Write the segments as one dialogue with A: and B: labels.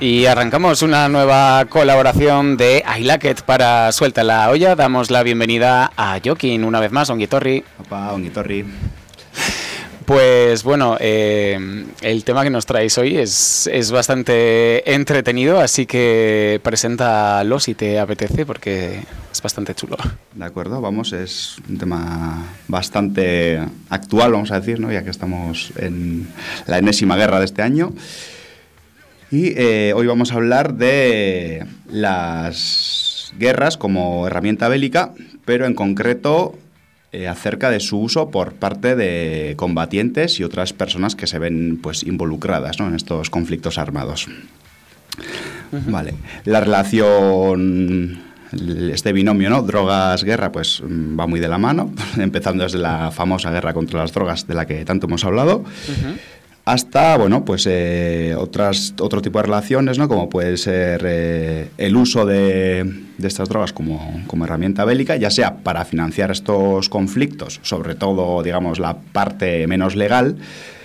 A: Y arrancamos una nueva colaboración de I Like It para Suelta la Olla. Damos la bienvenida a Jokin una vez más, ongi etorri.
B: Opa, ongi etorri.
A: Pues bueno, el tema que nos traéis hoy es bastante entretenido, así que preséntalo si te apetece, porque es bastante chulo.
B: De acuerdo, vamos, es un tema bastante actual, vamos a decir, ¿no? Ya que estamos en la enésima guerra de este año. Y hoy vamos a hablar de las guerras como herramienta bélica, pero en concreto acerca de su uso por parte de combatientes y otras personas que se ven pues involucradas, ¿no?, en estos conflictos armados. Uh-huh. Vale, la relación, este binomio, ¿no?, drogas-guerra, pues va muy de la mano, empezando desde la famosa guerra contra las drogas de la que tanto hemos hablado. Uh-huh. Hasta, bueno, pues otro tipo de relaciones, ¿no?, como puede ser el uso de estas drogas como herramienta bélica, ya sea para financiar estos conflictos, sobre todo, digamos, la parte menos legal,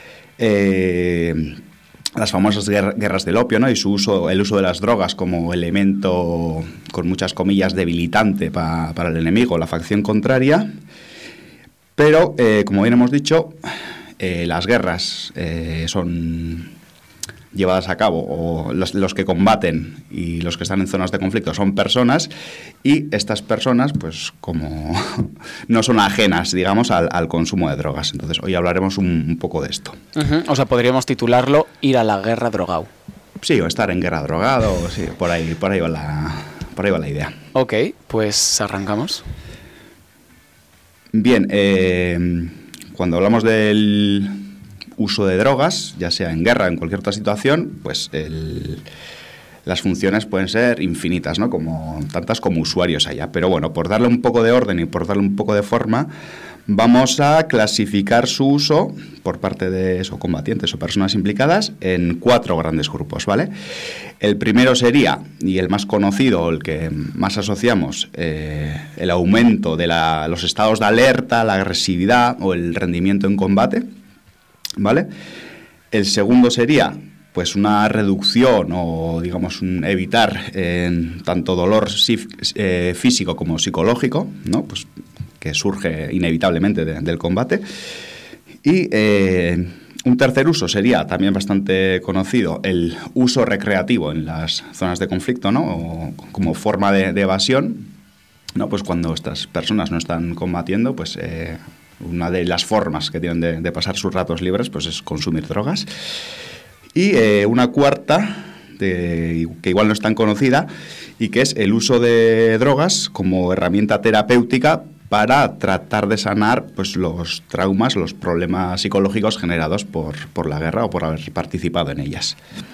B: las famosas guerras del opio, ¿no?, y el uso de las drogas como elemento, con muchas comillas, debilitante para el enemigo, la facción contraria. Pero, como bien hemos dicho, las guerras son llevadas a cabo, o los que combaten y los que están en zonas de conflicto son personas, y estas personas, pues como no son ajenas, digamos, al consumo de drogas. Entonces, hoy hablaremos un poco de esto.
A: Uh-huh. O sea, podríamos titularlo Ir a la guerra drogado.
B: Sí, o estar en guerra drogado, sí, por ahí va la idea.
A: Ok, pues arrancamos.
B: Bien, cuando hablamos del uso de drogas, ya sea en guerra o en cualquier otra situación, pues las funciones pueden ser infinitas, ¿no?, tantas como usuarios haya. Pero bueno, por darle un poco de orden y por darle un poco de forma, vamos a clasificar su uso por parte de esos combatientes o personas implicadas en 4 grandes grupos, ¿vale? El primero sería, y el más conocido, el que más asociamos, el aumento de los estados de alerta, la agresividad o el rendimiento en combate, ¿vale? El segundo sería, pues, una reducción o, digamos, evitar tanto dolor físico como psicológico, ¿no?, pues que surge inevitablemente del combate. Y un tercer uso sería también bastante conocido, el uso recreativo en las zonas de conflicto, ¿no?, o como forma de evasión, ¿no?, pues cuando estas personas no están combatiendo, pues una de las formas que tienen de pasar sus ratos libres, pues es consumir drogas. Y una cuarta, que igual no es tan conocida, y que es el uso de drogas como herramienta terapéutica para tratar de sanar, pues, los traumas, los problemas psicológicos generados por la guerra o por haber participado en ellas.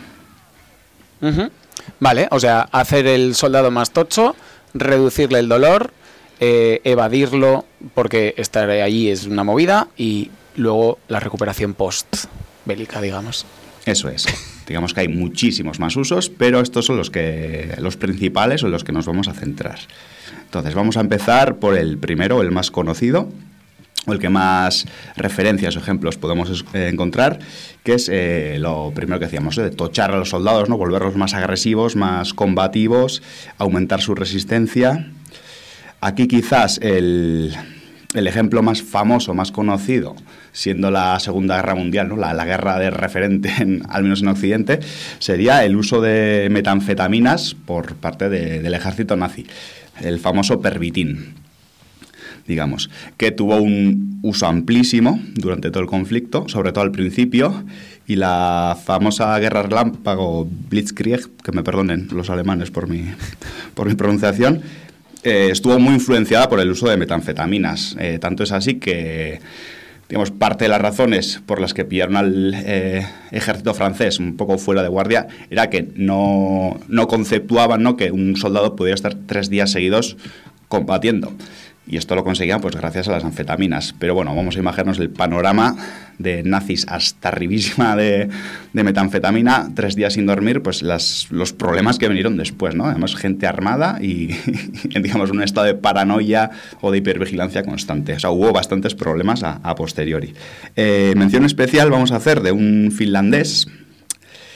A: Uh-huh. Vale, o sea, hacer el soldado más tocho, reducirle el dolor, evadirlo porque estar allí es una movida, y luego la recuperación post-bélica, digamos.
B: Eso es. Digamos que hay muchísimos más usos, pero estos son los principales o los que nos vamos a centrar. Entonces, vamos a empezar por el primero, el más conocido, o el que más referencias o ejemplos podemos encontrar, que es lo primero que decíamos, de tochar a los soldados, ¿no?, volverlos más agresivos, más combativos, aumentar su resistencia. Aquí quizás el ejemplo más famoso, más conocido, siendo la Segunda Guerra Mundial, ¿no?, la guerra de referente, al menos en Occidente, sería el uso de metanfetaminas por parte del ejército nazi, el famoso Pervitin, digamos, que tuvo un uso amplísimo durante todo el conflicto, sobre todo al principio, y la famosa guerra relámpago Blitzkrieg, que me perdonen los alemanes por mi pronunciación, estuvo muy influenciada por el uso de metanfetaminas. Tanto es así que, digamos, parte de las razones por las que pillaron al ejército francés un poco fuera de guardia era que no conceptuaban, ¿no?, que un soldado pudiera estar 3 días seguidos combatiendo. Y esto lo conseguían, pues, gracias a las anfetaminas. Pero bueno, vamos a imaginarnos el panorama de nazis hasta arribísima de metanfetamina, 3 días sin dormir, pues los problemas que vinieron después, ¿no? Además, gente armada y digamos, un estado de paranoia o de hipervigilancia constante. O sea, hubo bastantes problemas a posteriori. Mención especial vamos a hacer de un finlandés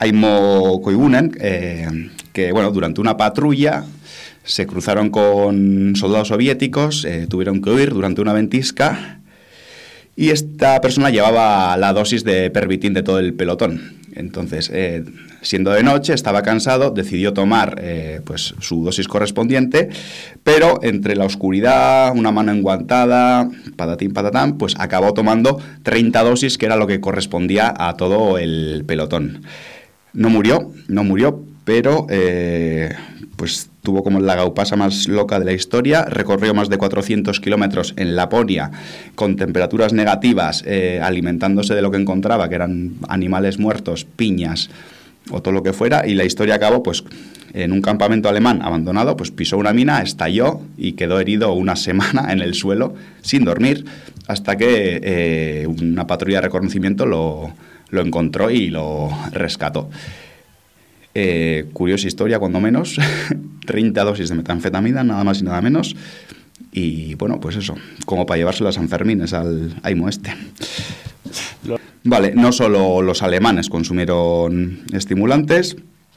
B: Aimo Koivunen, que bueno, durante una patrulla se cruzaron con soldados soviéticos, tuvieron que huir durante una ventisca y esta persona llevaba la dosis de pervitin de todo el pelotón. Entonces, siendo de noche, estaba cansado, decidió tomar pues su dosis correspondiente, pero entre la oscuridad, una mano enguantada, patatín patatán, pues acabó tomando 30 dosis, que era lo que correspondía a todo el pelotón. No murió, pero pues tuvo como la gaupasa más loca de la historia, recorrió más de 400 kilómetros en Laponia con temperaturas negativas, alimentándose de lo que encontraba, que eran animales muertos, piñas o todo lo que fuera, y la historia acabó pues en un campamento alemán abandonado, pues pisó una mina, estalló y quedó herido una semana en el suelo sin dormir, hasta que una patrulla de reconocimiento lo encontró y lo rescató. Curiosa historia, cuando menos. 30 dosis de metanfetamina, nada más y nada menos. Y bueno, pues eso, como para llevarse las Sanfermines al Aimo este. Vale, no solo los alemanes consumieron estimulantes,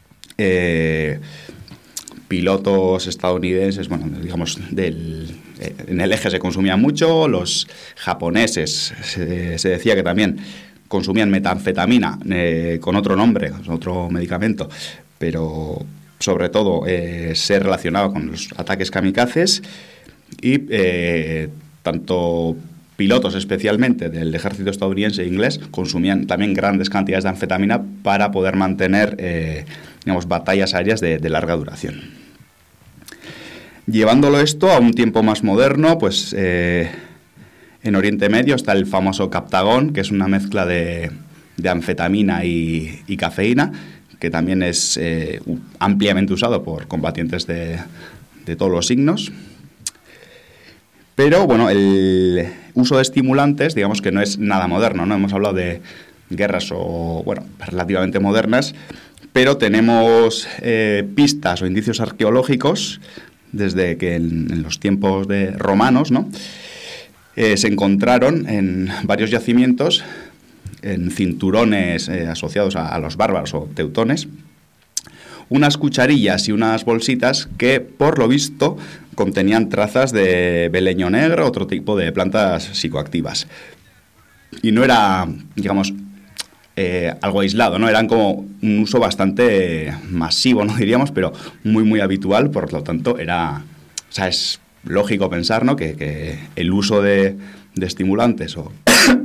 B: pilotos estadounidenses, bueno, digamos, en el eje se consumía mucho, los japoneses se decía que también consumían metanfetamina con otro nombre, otro medicamento, pero sobre todo se relacionaba con los ataques kamikazes y tanto pilotos especialmente del ejército estadounidense e inglés consumían también grandes cantidades de anfetamina para poder mantener digamos, batallas aéreas de larga duración. Llevándolo esto a un tiempo más moderno, pues en Oriente Medio está el famoso Captagón, que es una mezcla de anfetamina y cafeína, que también es ampliamente usado por combatientes de todos los signos. Pero bueno, el uso de estimulantes, digamos que no es nada moderno, ¿no? Hemos hablado de guerras relativamente modernas, pero tenemos pistas o indicios arqueológicos desde que en los tiempos de romanos, ¿no? Se encontraron en varios yacimientos, en cinturones asociados a los bárbaros o teutones, unas cucharillas y unas bolsitas que, por lo visto, contenían trazas de beleño negro, otro tipo de plantas psicoactivas. Y no era, digamos, algo aislado, ¿no? Eran como un uso bastante masivo, no diríamos, pero muy, muy habitual, por lo tanto, es lógico pensar, ¿no?, que el uso de estimulantes o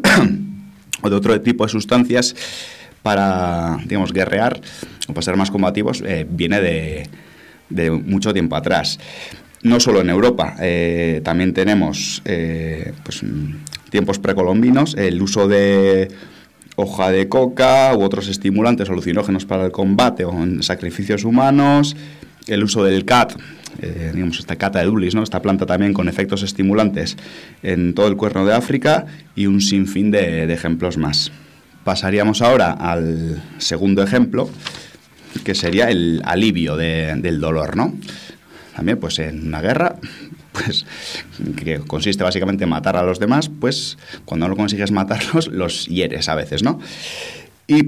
B: de otro tipo de sustancias para, digamos, guerrear o para ser más combativos viene de mucho tiempo atrás. No solo en Europa, también tenemos pues, tiempos precolombinos, el uso de hoja de coca u otros estimulantes alucinógenos para el combate o en sacrificios humanos, el uso del cat, digamos esta cata de Dulis, ¿no?, esta planta también con efectos estimulantes en todo el Cuerno de África y un sinfín de ejemplos más. Pasaríamos ahora al segundo ejemplo, que sería el alivio del dolor, ¿no? También, pues en una guerra, pues que consiste básicamente en matar a los demás, pues cuando no consigues matarlos, los hieres a veces, ¿no? Y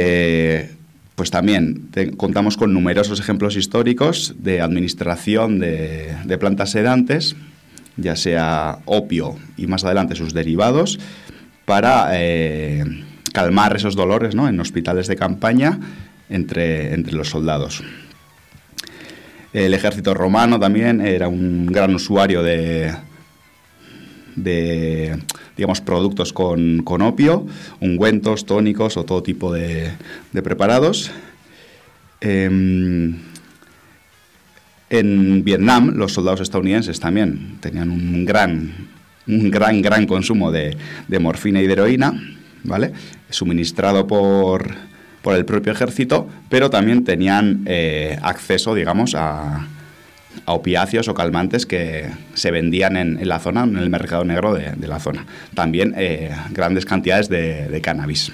B: pues también contamos con numerosos ejemplos históricos de administración de plantas sedantes, ya sea opio y más adelante sus derivados, para calmar esos dolores, ¿no?, en hospitales de campaña entre los soldados. El ejército romano también era un gran usuario de digamos, productos con opio, ungüentos, tónicos o todo tipo de preparados. En Vietnam, los soldados estadounidenses también tenían un gran consumo de morfina y de heroína, ¿vale?, suministrado por el propio ejército, pero también tenían acceso, digamos, a opiáceos o calmantes que se vendían en la zona, en el mercado negro de la zona. También grandes cantidades de cannabis.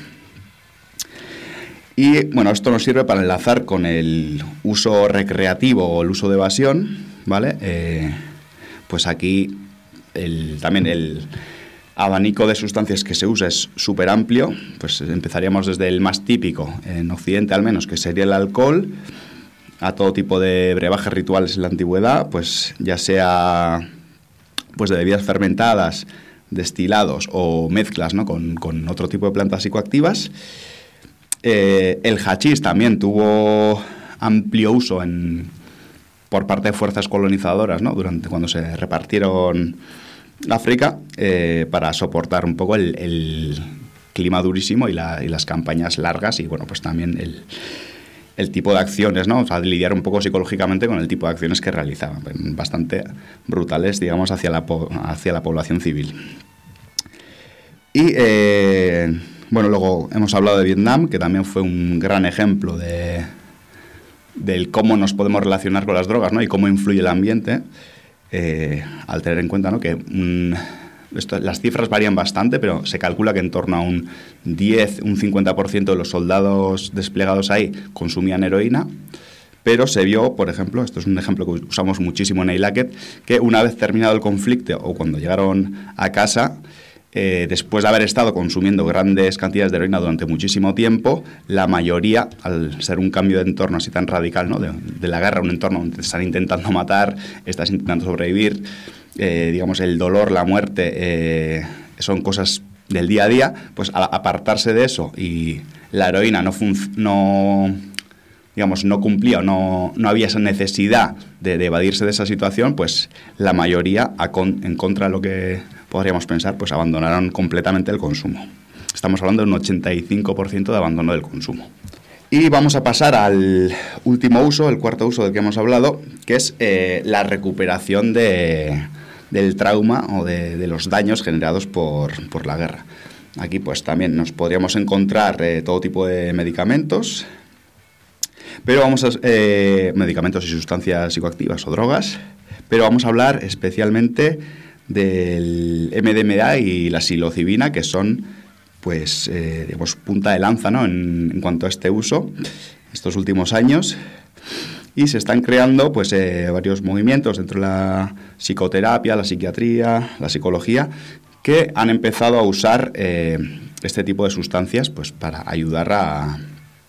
B: Y bueno, esto nos sirve para enlazar con el uso recreativo o el uso de evasión, ¿vale? Pues aquí también abanico de sustancias que se usa es súper amplio. Pues empezaríamos desde el más típico, en Occidente al menos, que sería el alcohol, a todo tipo de brebajes rituales en la antigüedad, pues ya sea pues de bebidas fermentadas, destilados o mezclas, ¿no? con otro tipo de plantas psicoactivas. El hachís también tuvo amplio uso por parte de fuerzas colonizadoras, ¿no? Durante cuando se repartieron África, para soportar un poco el clima durísimo y las campañas largas, y bueno, pues también el tipo de acciones, ¿no? O sea, lidiar un poco psicológicamente con el tipo de acciones que realizaban, bastante brutales, digamos, hacia la población civil. Y bueno, luego hemos hablado de Vietnam, que también fue un gran ejemplo del cómo nos podemos relacionar con las drogas, ¿no? Y cómo influye el ambiente, al tener en cuenta, ¿no? que las cifras varían bastante, pero se calcula que en torno a un 10, un 50% de los soldados desplegados ahí consumían heroína, pero se vio, por ejemplo, esto es un ejemplo que usamos muchísimo en Eilaket, que una vez terminado el conflicto o cuando llegaron a casa, después de haber estado consumiendo grandes cantidades de heroína durante muchísimo tiempo, la mayoría, al ser un cambio de entorno así tan radical, ¿no? de la guerra, un entorno donde te están intentando matar, estás intentando sobrevivir, digamos, el dolor, la muerte, son cosas del día a día, pues al apartarse de eso y la heroína no cumplía, no había esa necesidad de evadirse de esa situación, pues la mayoría, en contra de lo que podríamos pensar, pues abandonaron completamente el consumo. Estamos hablando de un 85% de abandono del consumo. Y vamos a pasar al último uso, el cuarto uso del que hemos hablado, que es la recuperación del trauma o de los daños generados por la guerra. Aquí pues también nos podríamos encontrar todo tipo de medicamentos, pero medicamentos y sustancias psicoactivas o drogas, pero vamos a hablar especialmente del MDMA y la psilocibina, que son pues digamos punta de lanza, ¿no? en cuanto a este uso estos últimos años, y se están creando pues varios movimientos dentro de la psicoterapia, la psiquiatría, la psicología, que han empezado a usar este tipo de sustancias pues para ayudar a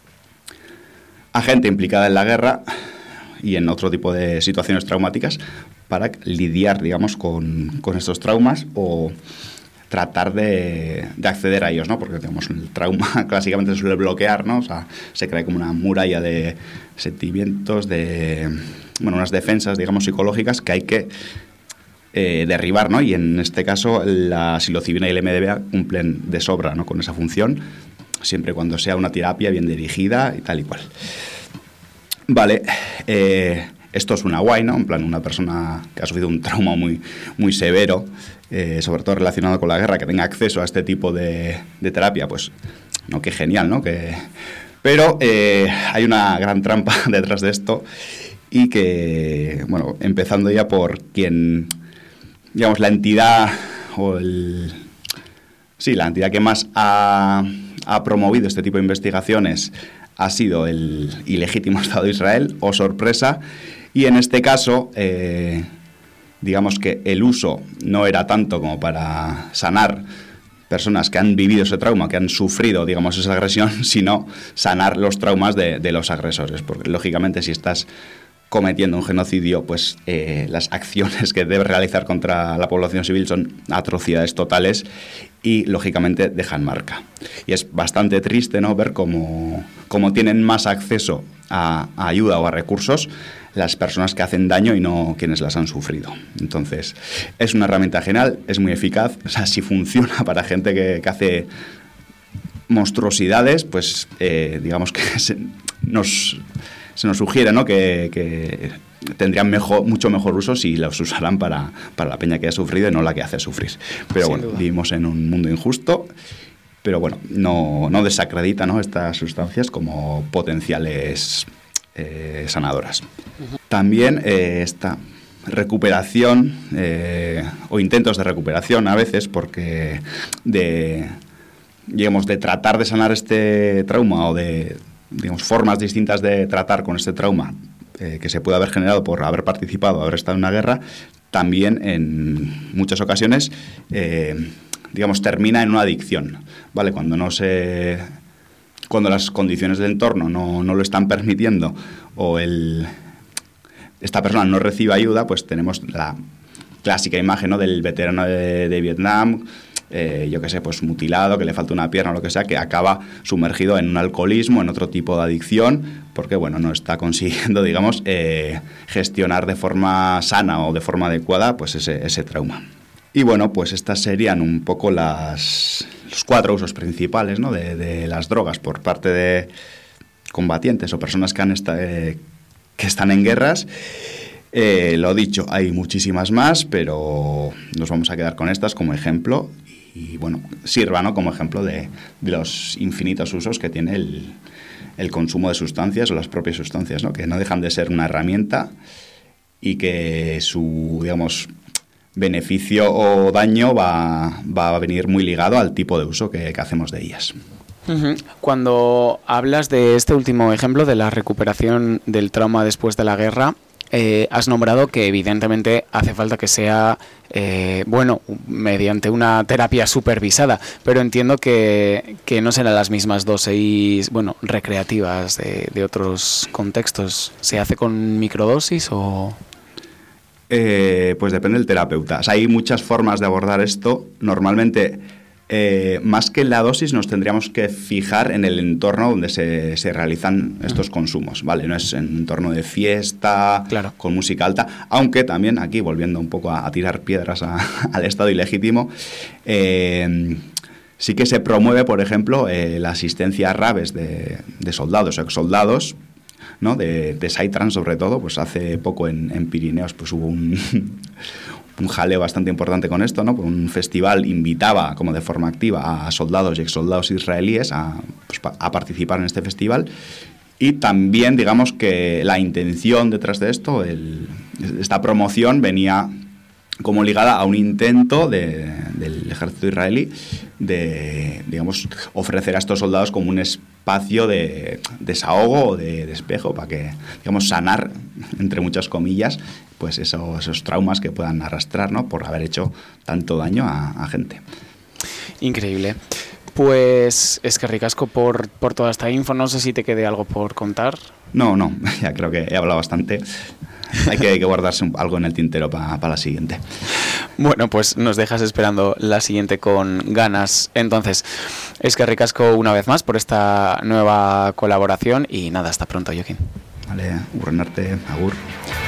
B: gente implicada en la guerra y en otro tipo de situaciones traumáticas, para lidiar, digamos, con estos traumas o tratar de acceder a ellos, ¿no? Porque, digamos, el trauma clásicamente se suele bloquear, ¿no? O sea, se crea como una muralla de sentimientos, unas defensas, digamos, psicológicas que hay que derribar, ¿no? Y en este caso la psilocibina y el MDMA cumplen de sobra, ¿no? Con esa función, siempre cuando sea una terapia bien dirigida y tal y cual. Vale, esto suena guay, ¿no? En plan, una persona que ha sufrido un trauma muy, muy severo, sobre todo relacionado con la guerra, que tenga acceso a este tipo de terapia, pues, no, qué genial, ¿no? Pero hay una gran trampa detrás de esto, y que, bueno, empezando ya por quien, digamos, la entidad la entidad que más ha promovido este tipo de investigaciones ha sido el ilegítimo Estado de Israel, o sorpresa, y en este caso, digamos que el uso no era tanto como para sanar personas que han vivido ese trauma, que han sufrido, digamos, esa agresión, sino sanar los traumas de los agresores, porque lógicamente si estás cometiendo un genocidio, pues las acciones que debes realizar contra la población civil son atrocidades totales y lógicamente dejan marca. Y es bastante triste, ¿no?, ver cómo tienen más acceso a ayuda o a recursos las personas que hacen daño y no quienes las han sufrido. Entonces, es una herramienta genial, es muy eficaz. O sea, si funciona para gente que hace monstruosidades, pues digamos que se nos sugiere, ¿no?, que tendrían mucho mejor uso si los usaran para la peña que ha sufrido y no la que hace sufrir. Pero sin duda. Vivimos en un mundo injusto, pero bueno, no desacredita, ¿no?, estas sustancias como potenciales sanadoras. Uh-huh. También esta recuperación o intentos de recuperación a veces, porque de tratar de sanar este trauma o de, digamos, formas distintas de tratar con este trauma que se puede haber generado por haber participado, haber estado en una guerra, también en muchas ocasiones digamos, termina en una adicción, ¿vale? Cuando las condiciones del entorno no lo están permitiendo o esta persona no recibe ayuda, pues tenemos la clásica imagen, ¿no?, del veterano de Vietnam, yo qué sé, pues mutilado, que le falta una pierna o lo que sea, que acaba sumergido en un alcoholismo, en otro tipo de adicción, porque, bueno, no está consiguiendo, digamos, gestionar de forma sana o de forma adecuada pues ese trauma. Y bueno, pues estas serían un poco los 4 usos principales, ¿no?, de las drogas por parte de combatientes o personas que están en guerras. Lo dicho, hay muchísimas más, pero nos vamos a quedar con estas como ejemplo y, bueno, sirva, ¿no?, como ejemplo de los infinitos usos que tiene el consumo de sustancias o las propias sustancias, ¿no?, que no dejan de ser una herramienta y que su, digamos, beneficio o daño va a venir muy ligado al tipo de uso que hacemos de ellas.
A: Cuando hablas de este último ejemplo de la recuperación del trauma después de la guerra, has nombrado que evidentemente hace falta que sea, mediante una terapia supervisada, pero entiendo que no serán las mismas dosis, recreativas de otros contextos. ¿Se hace con microdosis o...?
B: Pues depende del terapeuta. O sea, hay muchas formas de abordar esto. Normalmente, más que en la dosis, nos tendríamos que fijar en el entorno donde se realizan estos consumos, ¿vale? No es en un entorno de fiesta, claro, con música alta, aunque también aquí, volviendo un poco a tirar piedras al Estado ilegítimo, sí que se promueve, por ejemplo, la asistencia a raves de soldados o exsoldados, ¿no?, de Saitran sobre todo. Pues hace poco en Pirineos pues hubo un jaleo bastante importante con esto, ¿no? Un festival invitaba como de forma activa a soldados y exsoldados israelíes a participar en este festival, y también, digamos, que la intención detrás de esto, esta promoción venía como ligada a un intento del ejército israelí de, digamos, ofrecer a estos soldados como un espacio de desahogo o de despejo para que, digamos, sanar, entre muchas comillas, pues esos traumas que puedan arrastrar, ¿no?, por haber hecho tanto daño a gente.
A: Increíble. Pues es que ricasco por toda esta info. No sé si te quede algo por contar.
B: No, ya creo que he hablado bastante. Hay que guardarse algo en el tintero para la siguiente.
A: Bueno, pues nos dejas esperando la siguiente con ganas. Entonces, es que ricasco una vez más por esta nueva colaboración y nada, hasta pronto, Joaquín.
B: Vale, urrenarte, agur.